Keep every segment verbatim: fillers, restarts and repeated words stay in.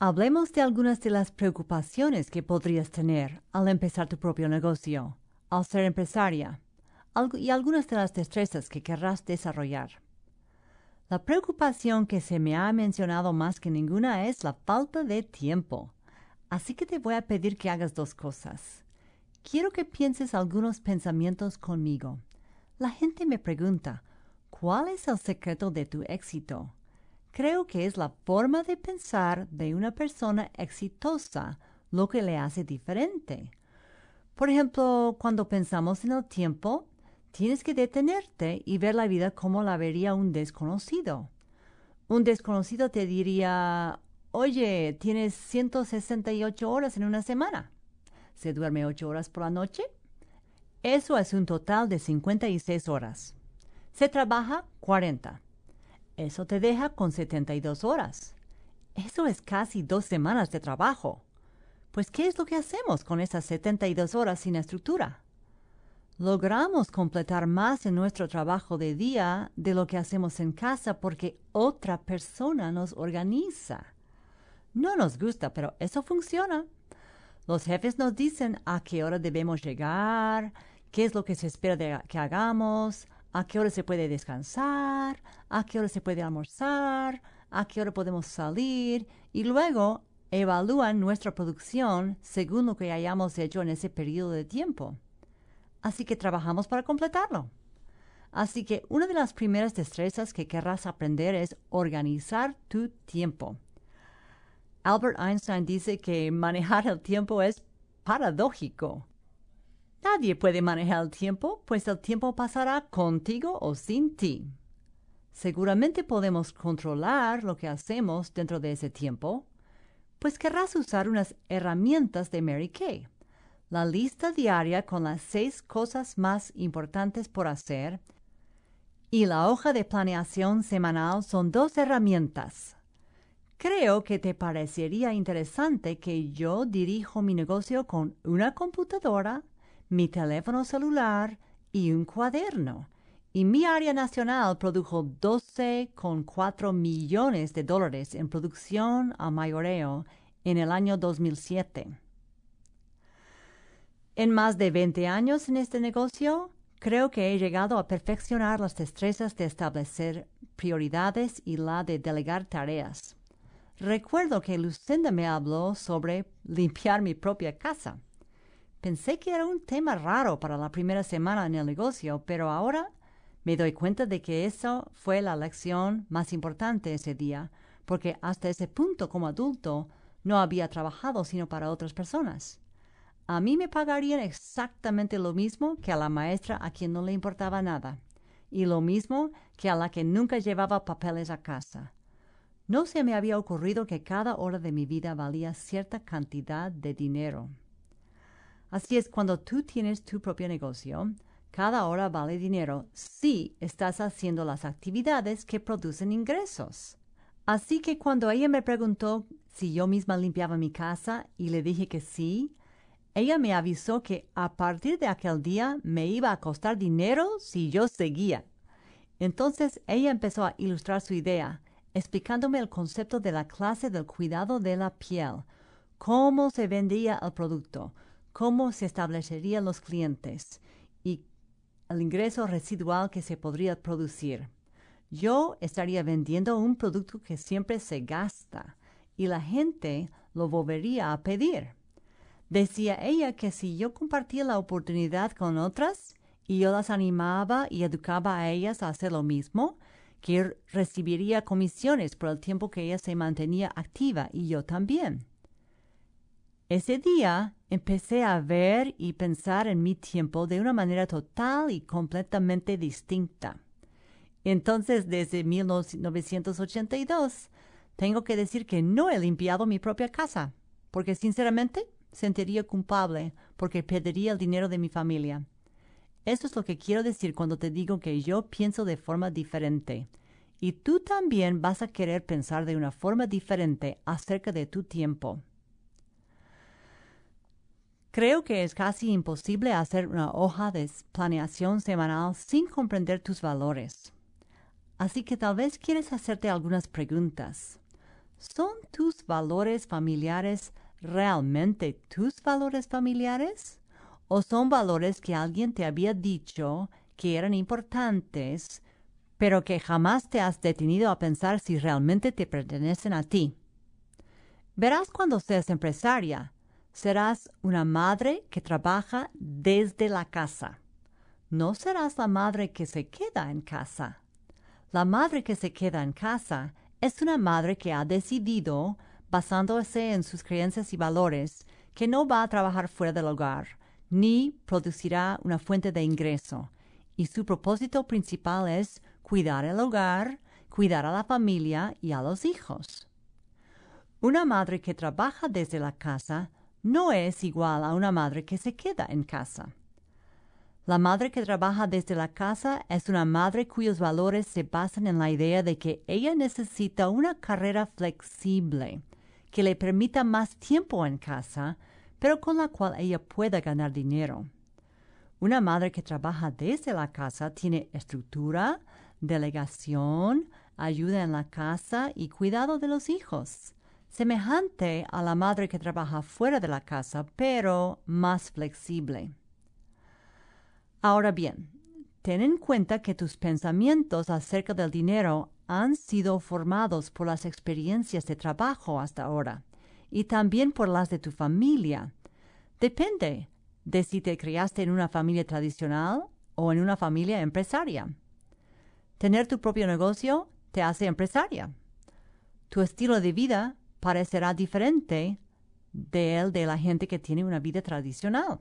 Hablemos de algunas de las preocupaciones que podrías tener al empezar tu propio negocio, al ser empresaria, y algunas de las destrezas que querrás desarrollar. La preocupación que se me ha mencionado más que ninguna es la falta de tiempo. Así que te voy a pedir que hagas dos cosas. Quiero que pienses algunos pensamientos conmigo. La gente me pregunta, ¿cuál es el secreto de tu éxito? Creo que es la forma de pensar de una persona exitosa lo que le hace diferente. Por ejemplo, cuando pensamos en el tiempo, tienes que detenerte y ver la vida como la vería un desconocido. Un desconocido te diría, oye, tienes ciento sesenta y ocho horas en una semana. ¿Se duerme ocho horas por la noche? Eso es un total de cincuenta y seis horas. Se trabaja cuarenta. Eso te deja con setenta y dos horas. Eso es casi dos semanas de trabajo. Pues, ¿qué es lo que hacemos con esas setenta y dos horas sin estructura? Logramos completar más en nuestro trabajo de día de lo que hacemos en casa porque otra persona nos organiza. No nos gusta, pero eso funciona. Los jefes nos dicen a qué hora debemos llegar, qué es lo que se espera de que hagamos, a qué hora se puede descansar, a qué hora se puede almorzar, a qué hora podemos salir, y luego evalúan nuestra producción según lo que hayamos hecho en ese periodo de tiempo. Así que trabajamos para completarlo. Así que una de las primeras destrezas que querrás aprender es organizar tu tiempo. Albert Einstein dice que manejar el tiempo es paradójico. Nadie puede manejar el tiempo, pues el tiempo pasará contigo o sin ti. Seguramente podemos controlar lo que hacemos dentro de ese tiempo, pues querrás usar unas herramientas de Mary Kay. La lista diaria con las seis cosas más importantes por hacer y la hoja de planeación semanal son dos herramientas. Creo que te parecería interesante que yo dirijo mi negocio con una computadora, mi teléfono celular y un cuaderno. Y mi área nacional produjo doce coma cuatro millones de dólares en producción a mayoreo en el año dos mil siete. En más de veinte años en este negocio, creo que he llegado a perfeccionar las destrezas de establecer prioridades y la de delegar tareas. Recuerdo que Lucinda me habló sobre limpiar mi propia casa. Pensé que era un tema raro para la primera semana en el negocio, pero ahora me doy cuenta de que eso fue la lección más importante ese día, porque hasta ese punto como adulto no había trabajado sino para otras personas. A mí me pagarían exactamente lo mismo que a la maestra a quien no le importaba nada, y lo mismo que a la que nunca llevaba papeles a casa. No se me había ocurrido que cada hora de mi vida valía cierta cantidad de dinero. Así es, cuando tú tienes tu propio negocio, cada hora vale dinero si estás haciendo las actividades que producen ingresos. Así que cuando ella me preguntó si yo misma limpiaba mi casa y le dije que sí, ella me avisó que a partir de aquel día me iba a costar dinero si yo seguía. Entonces ella empezó a ilustrar su idea, explicándome el concepto de la clase del cuidado de la piel, cómo se vendía el producto, cómo se establecerían los clientes y el ingreso residual que se podría producir. Yo estaría vendiendo un producto que siempre se gasta y la gente lo volvería a pedir. Decía ella que si yo compartía la oportunidad con otras y yo las animaba y educaba a ellas a hacer lo mismo, que recibiría comisiones por el tiempo que ella se mantenía activa y yo también. Ese día empecé a ver y pensar en mi tiempo de una manera total y completamente distinta. Entonces, desde mil novecientos ochenta y dos, tengo que decir que no he limpiado mi propia casa, porque sinceramente sentiría culpable porque perdería el dinero de mi familia. Eso es lo que quiero decir cuando te digo que yo pienso de forma diferente. Y tú también vas a querer pensar de una forma diferente acerca de tu tiempo. Creo que es casi imposible hacer una hoja de planeación semanal sin comprender tus valores. Así que tal vez quieres hacerte algunas preguntas. ¿Son tus valores familiares realmente tus valores familiares? ¿O son valores que alguien te había dicho que eran importantes, pero que jamás te has detenido a pensar si realmente te pertenecen a ti? Verás, cuando seas empresaria, serás una madre que trabaja desde la casa. No serás la madre que se queda en casa. La madre que se queda en casa es una madre que ha decidido, basándose en sus creencias y valores, que no va a trabajar fuera del hogar, ni producirá una fuente de ingreso, y su propósito principal es cuidar el hogar, cuidar a la familia y a los hijos. Una madre que trabaja desde la casa no es igual a una madre que se queda en casa. La madre que trabaja desde la casa es una madre cuyos valores se basan en la idea de que ella necesita una carrera flexible, que le permita más tiempo en casa, pero con la cual ella pueda ganar dinero. Una madre que trabaja desde la casa tiene estructura, delegación, ayuda en la casa y cuidado de los hijos, semejante a la madre que trabaja fuera de la casa, pero más flexible. Ahora bien, ten en cuenta que tus pensamientos acerca del dinero han sido formados por las experiencias de trabajo hasta ahora y también por las de tu familia. Depende de si te criaste en una familia tradicional o en una familia empresaria. Tener tu propio negocio te hace empresaria. Tu estilo de vida parecerá diferente del de la gente que tiene una vida tradicional.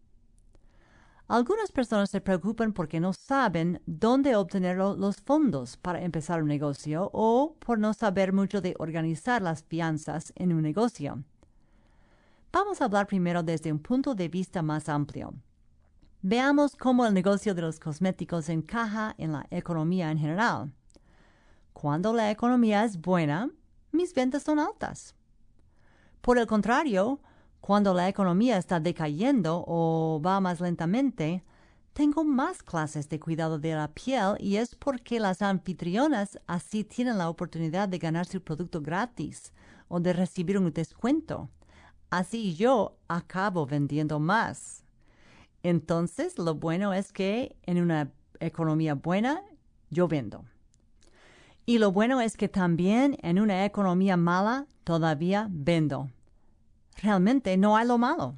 Algunas personas se preocupan porque no saben dónde obtener los fondos para empezar un negocio o por no saber mucho de organizar las finanzas en un negocio. Vamos a hablar primero desde un punto de vista más amplio. Veamos cómo el negocio de los cosméticos encaja en la economía en general. Cuando la economía es buena, mis ventas son altas. Por el contrario, cuando la economía está decayendo o va más lentamente, tengo más clases de cuidado de la piel y es porque las anfitrionas así tienen la oportunidad de ganar su producto gratis o de recibir un descuento. Así yo acabo vendiendo más. Entonces, lo bueno es que en una economía buena, yo vendo. Y lo bueno es que también en una economía mala, todavía vendo. Realmente no hay lo malo.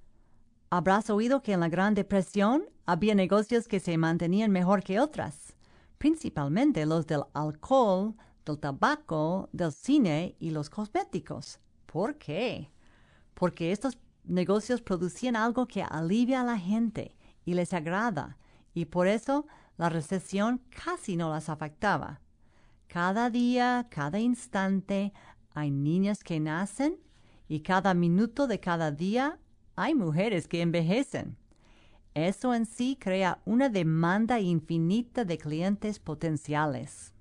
Habrás oído que en la Gran Depresión había negocios que se mantenían mejor que otras, principalmente los del alcohol, del tabaco, del cine y los cosméticos. ¿Por qué? Porque estos negocios producían algo que alivia a la gente y les agrada, y por eso la recesión casi no las afectaba. Cada día, cada instante, hay niñas que nacen y cada minuto de cada día hay mujeres que envejecen. Eso en sí crea una demanda infinita de clientes potenciales.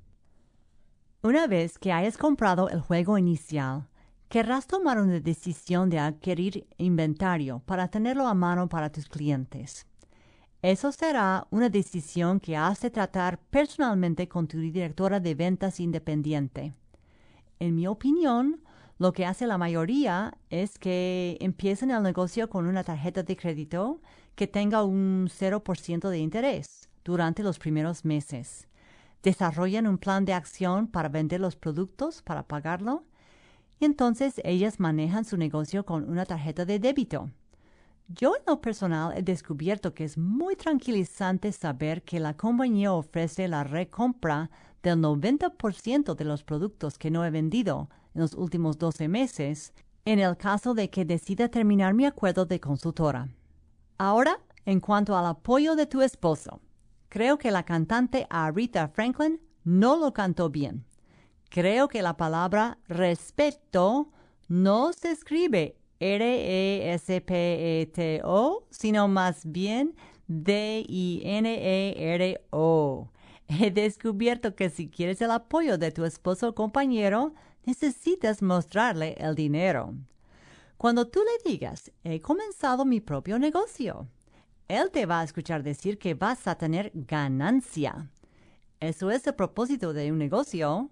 Una vez que hayas comprado el juego inicial, querrás tomar una decisión de adquirir inventario para tenerlo a mano para tus clientes. Eso será una decisión que has de tratar personalmente con tu directora de ventas independiente. En mi opinión, lo que hace la mayoría es que empiecen el negocio con una tarjeta de crédito que tenga un cero por ciento de interés durante los primeros meses. Desarrollan un plan de acción para vender los productos para pagarlo y entonces ellas manejan su negocio con una tarjeta de débito. Yo en lo personal he descubierto que es muy tranquilizante saber que la compañía ofrece la recompra del noventa por ciento de los productos que no he vendido en los últimos doce meses, en el caso de que decida terminar mi acuerdo de consultora. Ahora, en cuanto al apoyo de tu esposo, creo que la cantante Aretha Franklin no lo cantó bien. Creo que la palabra respeto no se escribe R E S P E T O, sino más bien D I N E R O. He descubierto que si quieres el apoyo de tu esposo o compañero, necesitas mostrarle el dinero. Cuando tú le digas, he comenzado mi propio negocio, él te va a escuchar decir que vas a tener ganancia. Eso es el propósito de un negocio.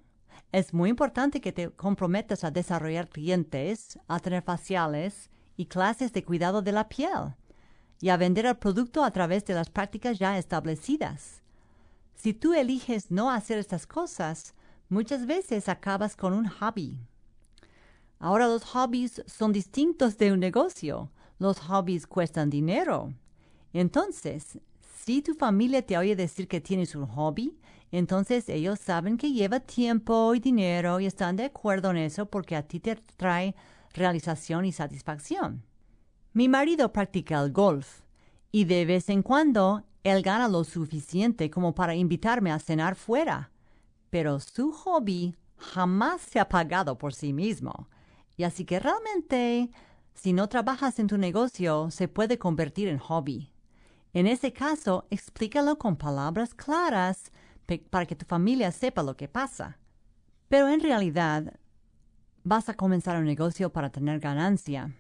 Es muy importante que te comprometas a desarrollar clientes, a tener faciales y clases de cuidado de la piel, y a vender el producto a través de las prácticas ya establecidas. Si tú eliges no hacer estas cosas, muchas veces acabas con un hobby. Ahora los hobbies son distintos de un negocio. Los hobbies cuestan dinero. Entonces, si tu familia te oye decir que tienes un hobby, entonces ellos saben que lleva tiempo y dinero y están de acuerdo en eso porque a ti te trae realización y satisfacción. Mi marido practica el golf y de vez en cuando él gana lo suficiente como para invitarme a cenar fuera, pero su hobby jamás se ha pagado por sí mismo. Y así que realmente, si no trabajas en tu negocio, se puede convertir en hobby. En ese caso, explícalo con palabras claras para que tu familia sepa lo que pasa. Pero en realidad, vas a comenzar un negocio para tener ganancia.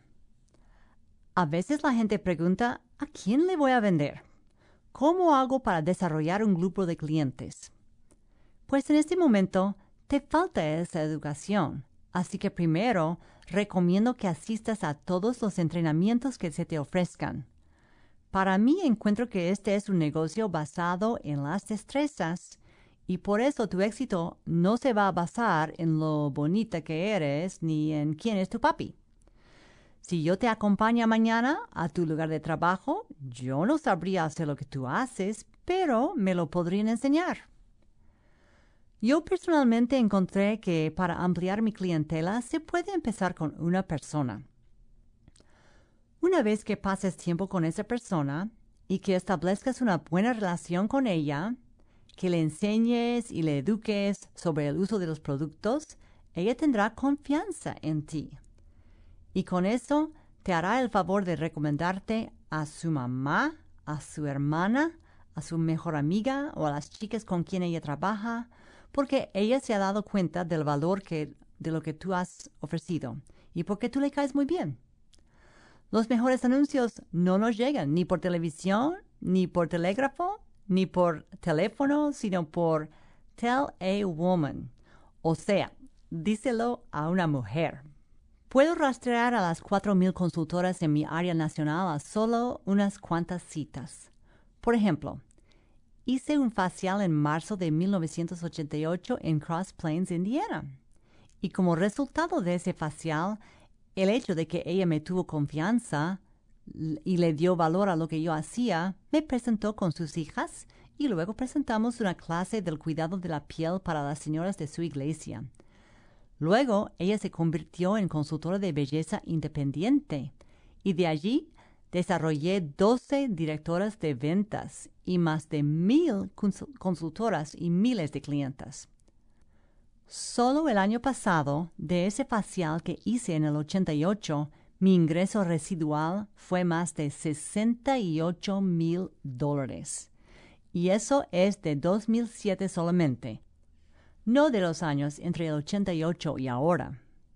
A veces la gente pregunta, ¿a quién le voy a vender? ¿Cómo hago para desarrollar un grupo de clientes? Pues en este momento te falta esa educación. Así que primero, recomiendo que asistas a todos los entrenamientos que se te ofrezcan. Para mí encuentro que este es un negocio basado en las destrezas y por eso tu éxito no se va a basar en lo bonita que eres ni en quién es tu papi. Si yo te acompaño mañana a tu lugar de trabajo, yo no sabría hacer lo que tú haces, pero me lo podrían enseñar. Yo personalmente encontré que para ampliar mi clientela se puede empezar con una persona. Una vez que pases tiempo con esa persona y que establezcas una buena relación con ella, que le enseñes y le eduques sobre el uso de los productos, ella tendrá confianza en ti. Y con eso te hará el favor de recomendarte a su mamá, a su hermana, a su mejor amiga o a las chicas con quien ella trabaja, porque ella se ha dado cuenta del valor que, de lo que tú has ofrecido y porque tú le caes muy bien. Los mejores anuncios no nos llegan ni por televisión, ni por telégrafo, ni por teléfono, sino por Tell a Woman. O sea, díselo a una mujer. Puedo rastrear a las cuatro mil consultoras en mi área nacional a solo unas cuantas citas. Por ejemplo, hice un facial en marzo de mil novecientos ochenta y ocho en Cross Plains, Indiana. Y como resultado de ese facial, el hecho de que ella me tuvo confianza y le dio valor a lo que yo hacía, me presentó con sus hijas y luego presentamos una clase del cuidado de la piel para las señoras de su iglesia. Luego, ella se convirtió en consultora de belleza independiente y de allí desarrollé doce directoras de ventas y más de mil consultoras y miles de clientas. Solo el año pasado, de ese facial que hice en el ochenta y ocho, mi ingreso residual fue más de sesenta y ocho mil dólares. Y eso es de dos mil siete solamente, no de los años entre el ochenta y ocho y ahora.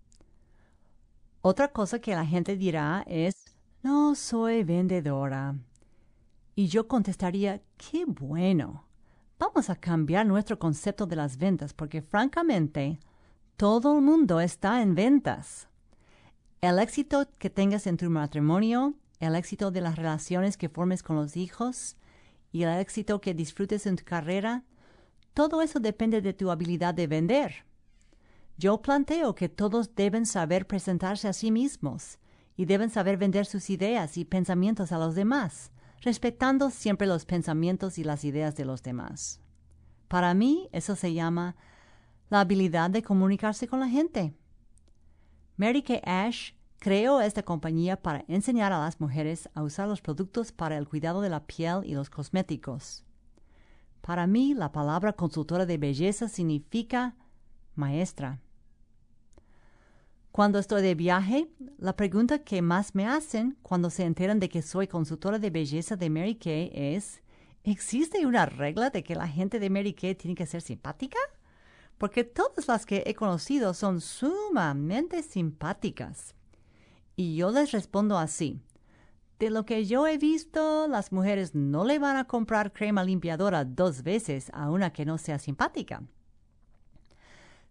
Otra cosa que la gente dirá es, no soy vendedora. Y yo contestaría, qué bueno. Vamos a cambiar nuestro concepto de las ventas porque francamente todo el mundo está en ventas. El éxito que tengas en tu matrimonio, el éxito de las relaciones que formes con los hijos y el éxito que disfrutes en tu carrera, todo eso depende de tu habilidad de vender. Yo planteo que todos deben saber presentarse a sí mismos y deben saber vender sus ideas y pensamientos a los demás, respetando siempre los pensamientos y las ideas de los demás. Para mí, eso se llama la habilidad de comunicarse con la gente. Mary Kay Ash creó esta compañía para enseñar a las mujeres a usar los productos para el cuidado de la piel y los cosméticos. Para mí, la palabra consultora de belleza significa maestra. Cuando estoy de viaje, la pregunta que más me hacen cuando se enteran de que soy consultora de belleza de Mary Kay es, ¿existe una regla de que la gente de Mary Kay tiene que ser simpática? Porque todas las que he conocido son sumamente simpáticas. Y yo les respondo así. De lo que yo he visto, las mujeres no le van a comprar crema limpiadora dos veces a una que no sea simpática.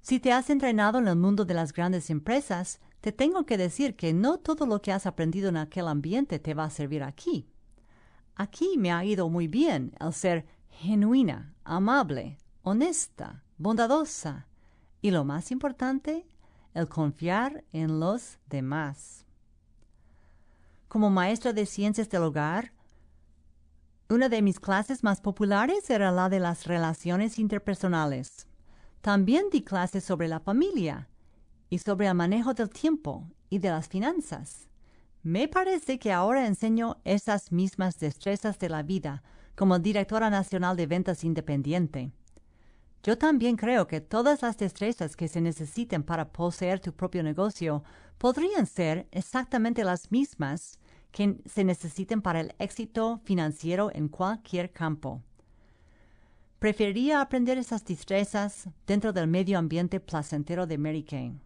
Si te has entrenado en el mundo de las grandes empresas, te tengo que decir que no todo lo que has aprendido en aquel ambiente te va a servir aquí. Aquí me ha ido muy bien el ser genuina, amable, honesta, bondadosa y, lo más importante, el confiar en los demás. Como maestra de ciencias del hogar, una de mis clases más populares era la de las relaciones interpersonales. También di clases sobre la familia y sobre el manejo del tiempo y de las finanzas. Me parece que ahora enseño esas mismas destrezas de la vida como directora nacional de ventas independiente. Yo también creo que todas las destrezas que se necesiten para poseer tu propio negocio podrían ser exactamente las mismas que se necesiten para el éxito financiero en cualquier campo. Preferiría aprender esas destrezas dentro del medio ambiente placentero de Mary Kay.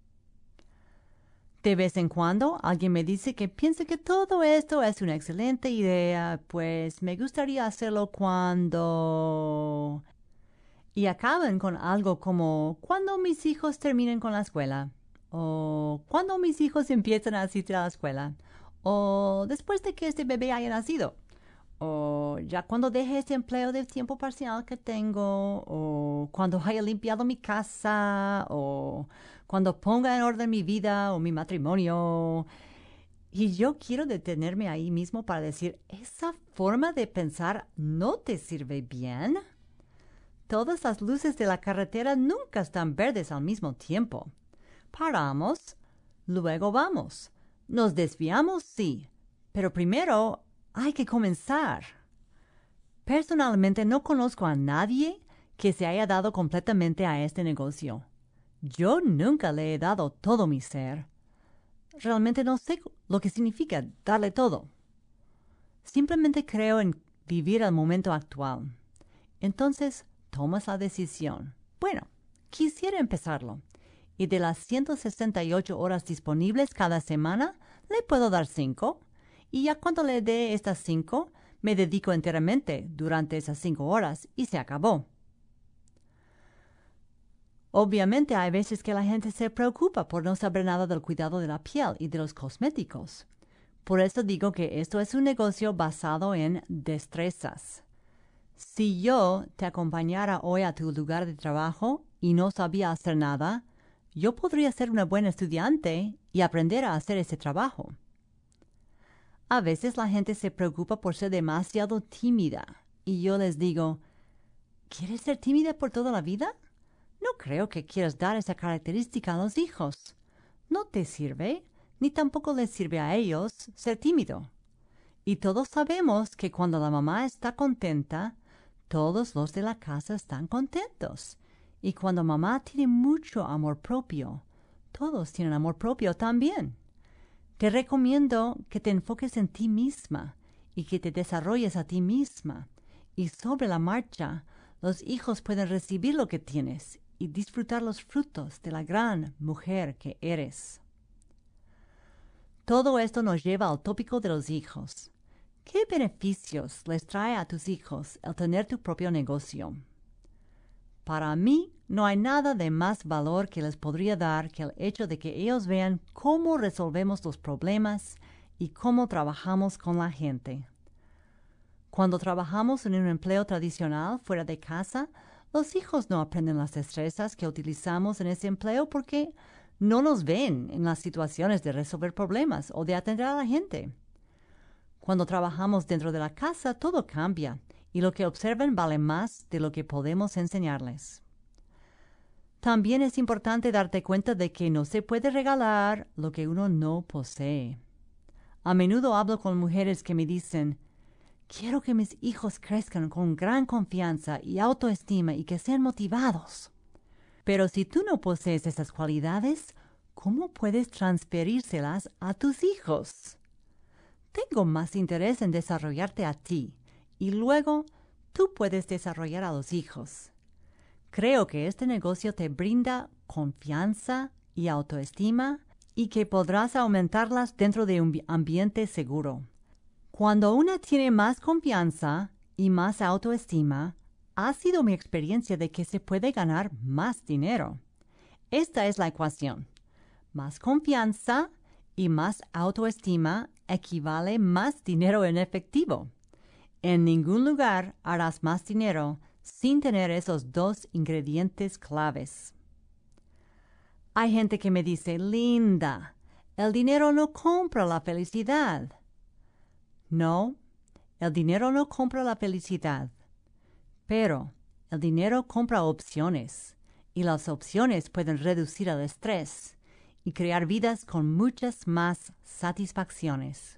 De vez en cuando alguien me dice que piensa que todo esto es una excelente idea, pues me gustaría hacerlo cuando... Y acaban con algo como cuando mis hijos terminen con la escuela, o cuando mis hijos empiezan a asistir a la escuela, o después de que este bebé haya nacido, o ya cuando deje este empleo de tiempo parcial que tengo, o cuando haya limpiado mi casa, o cuando ponga en orden mi vida o mi matrimonio. Y yo quiero detenerme ahí mismo para decir, ¿esa forma de pensar no te sirve bien? Todas las luces de la carretera nunca están verdes al mismo tiempo. Paramos, luego vamos. Nos desviamos, sí, pero primero hay que comenzar. Personalmente no conozco a nadie que se haya dado completamente a este negocio. Yo nunca le he dado todo mi ser. Realmente no sé lo que significa darle todo. Simplemente creo en vivir el momento actual. Entonces, tomas la decisión. Bueno, quisiera empezarlo. Y de las ciento sesenta y ocho horas disponibles cada semana, le puedo dar cinco. Y ya cuando le dé estas cinco, me dedico enteramente durante esas cinco horas y se acabó. Obviamente hay veces que la gente se preocupa por no saber nada del cuidado de la piel y de los cosméticos. Por eso digo que esto es un negocio basado en destrezas. Si yo te acompañara hoy a tu lugar de trabajo y no sabía hacer nada, yo podría ser una buena estudiante y aprender a hacer ese trabajo. A veces la gente se preocupa por ser demasiado tímida y yo les digo, ¿quieres ser tímida por toda la vida? No creo que quieras dar esa característica a los hijos. No te sirve, ni tampoco les sirve a ellos ser tímido. Y todos sabemos que cuando la mamá está contenta, todos los de la casa están contentos. Y cuando mamá tiene mucho amor propio, todos tienen amor propio también. Te recomiendo que te enfoques en ti misma y que te desarrolles a ti misma. Y sobre la marcha, los hijos pueden recibir lo que tienes y disfrutar los frutos de la gran mujer que eres. Todo esto nos lleva al tópico de los hijos. ¿Qué beneficios les trae a tus hijos el tener tu propio negocio? Para mí, no hay nada de más valor que les podría dar que el hecho de que ellos vean cómo resolvemos los problemas y cómo trabajamos con la gente. Cuando trabajamos en un empleo tradicional fuera de casa, los hijos no aprenden las destrezas que utilizamos en ese empleo porque no nos ven en las situaciones de resolver problemas o de atender a la gente. Cuando trabajamos dentro de la casa, todo cambia y lo que observan vale más de lo que podemos enseñarles. También es importante darte cuenta de que no se puede regalar lo que uno no posee. A menudo hablo con mujeres que me dicen, quiero que mis hijos crezcan con gran confianza y autoestima y que sean motivados. Pero si tú no posees esas cualidades, ¿cómo puedes transferírselas a tus hijos? Tengo más interés en desarrollarte a ti y luego tú puedes desarrollar a los hijos. Creo que este negocio te brinda confianza y autoestima y que podrás aumentarlas dentro de un ambiente seguro. Cuando una tiene más confianza y más autoestima, ha sido mi experiencia de que se puede ganar más dinero. Esta es la ecuación. Más confianza y más autoestima equivale más dinero en efectivo. En ningún lugar harás más dinero sin tener esos dos ingredientes claves. Hay gente que me dice, Linda, el dinero no compra la felicidad. No, el dinero no compra la felicidad, pero el dinero compra opciones y las opciones pueden reducir el estrés y crear vidas con muchas más satisfacciones.